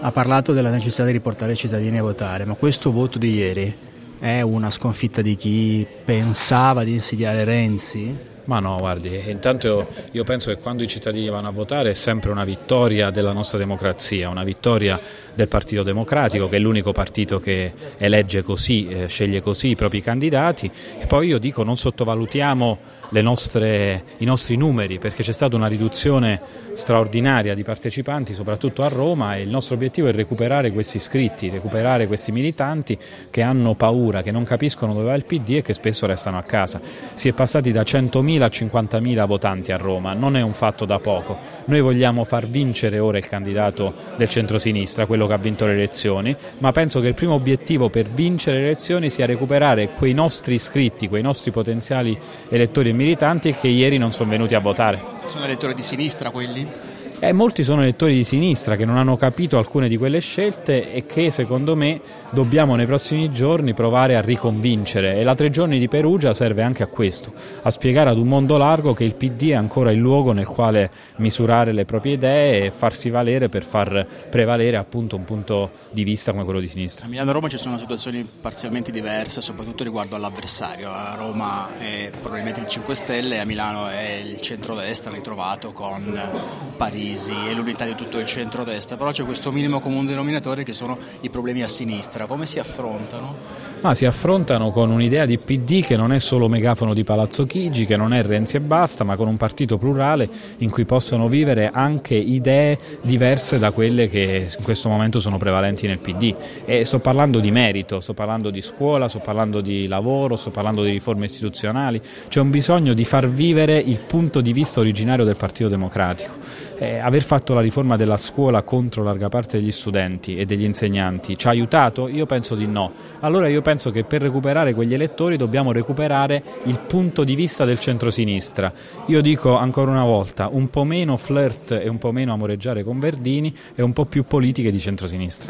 Ha parlato della necessità di riportare i cittadini a votare, ma questo voto di ieri è una sconfitta di chi pensava di insidiare Renzi? Ma no, guardi, intanto io penso che quando i cittadini vanno a votare è sempre una vittoria della nostra democrazia, una vittoria del Partito Democratico, che è l'unico partito che elegge così, sceglie così i propri candidati. E poi io dico, non sottovalutiamo i nostri numeri, perché c'è stata una riduzione straordinaria di partecipanti, soprattutto a Roma, e il nostro obiettivo è recuperare questi iscritti, recuperare questi militanti che hanno paura, che non capiscono dove va il PD e che spesso restano a casa. Si è passati da 100.000 a 50.000 votanti a Roma, non è un fatto da poco. Noi vogliamo far vincere ora il candidato del centrosinistra, quello che ha vinto le elezioni, ma penso che il primo obiettivo per vincere le elezioni sia recuperare quei nostri iscritti, quei nostri potenziali elettori e militanti che ieri non sono venuti a votare. Sono elettori di sinistra quelli? Molti sono elettori di sinistra che non hanno capito alcune di quelle scelte e che secondo me dobbiamo nei prossimi giorni provare a riconvincere, e la 3 giorni di Perugia serve anche a questo, a spiegare ad un mondo largo che il PD è ancora il luogo nel quale misurare le proprie idee e farsi valere per far prevalere appunto un punto di vista come quello di sinistra. A Milano e Roma ci sono situazioni parzialmente diverse, soprattutto riguardo all'avversario. A Roma è probabilmente il 5 Stelle, a Milano è il centrodestra ritrovato con Parisi e l'unità di tutto il centrodestra, però c'è questo minimo comune denominatore che sono i problemi a sinistra. Come si affrontano? Ma si affrontano con un'idea di PD che non è solo megafono di Palazzo Chigi, che non è Renzi e basta, ma con un partito plurale in cui possono vivere anche idee diverse da quelle che in questo momento sono prevalenti nel PD. E sto parlando di merito, sto parlando di scuola, sto parlando di lavoro, sto parlando di riforme istituzionali. C'è un bisogno di far vivere il punto di vista originario del Partito Democratico. Aver fatto la riforma della scuola contro larga parte degli studenti e degli insegnanti ci ha aiutato? Io penso di no. Allora io penso che per recuperare quegli elettori dobbiamo recuperare il punto di vista del centrosinistra. Io dico ancora una volta, un po' meno flirt e un po' meno amoreggiare con Verdini e un po' più politiche di centrosinistra.